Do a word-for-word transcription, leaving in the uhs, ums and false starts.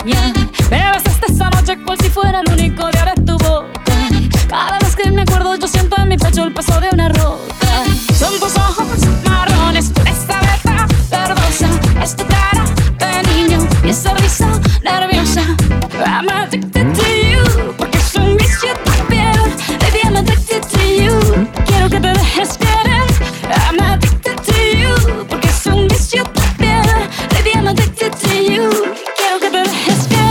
extraña. Me besaste esa noche cual si fuera el único de ahora tu boca. Cada vez que me acuerdo yo siento en mi pecho el peso de una roca. Son tus ojos marrones, esta beta verdosa, es tu cara de niño y esa risa nerviosa. I'm addicted to you, porque es un vicio tu piel. Baby, I'm addicted to you, quiero que te dejes querer. I'm addicted to you, porque es un vicio tu piel. Baby, I'm addicted to you, quiero que te dejes querer.